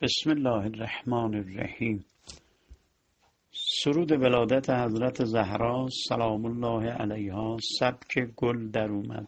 بسم الله الرحمن الرحیم. سرود ولادت حضرت زهرا سلام الله علیها سبک گل در اومد.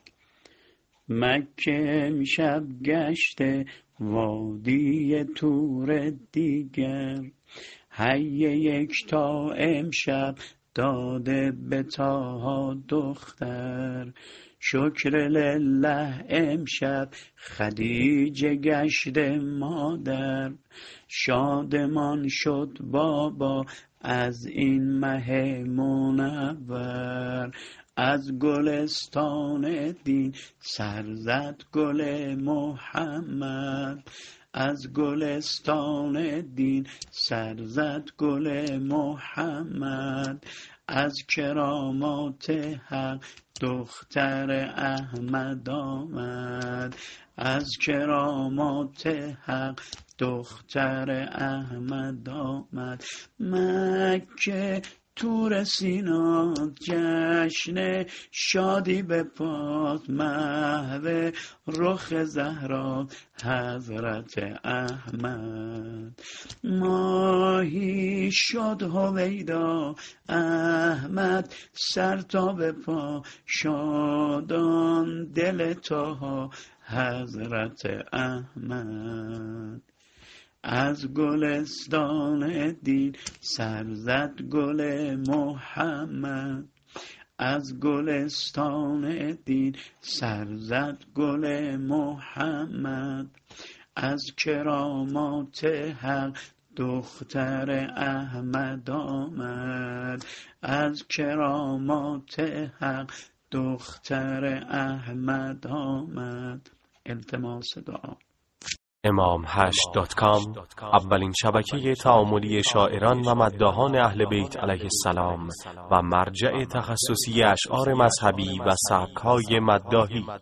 مکه امشب گشته وادی طور دیگر، حی یکتا امشب داده به طه دختر. شکر لله امشب خدیجه گشته مادر، شادمان شد بابا از این مه منور. از گلستان دین سر زد گل محمد، از گلستان دین سر زد گل محمد. از کرامات حق دختر احمد آمد، از کرامات حق دختر احمد آمد. مکه تور سینا جشن شادی به پاد، محو رخ زهرا حضرت احمد. ماهی شد هویدا احمد سر تا به پا، شادان دل طه حضرت احمد. از گلستان دین سر زد گل محمد، از گلستان دین سر زد گل محمد. از کرامات حق دختر احمد آمد، از کرامات حق دختر احمد آمد. التماس دعا. imam8.com اولین شبکه تعاملی شاعران و مداحان اهل بیت علیه السلام و مرجع تخصصی اشعار مذهبی و سبک‌های مداحی.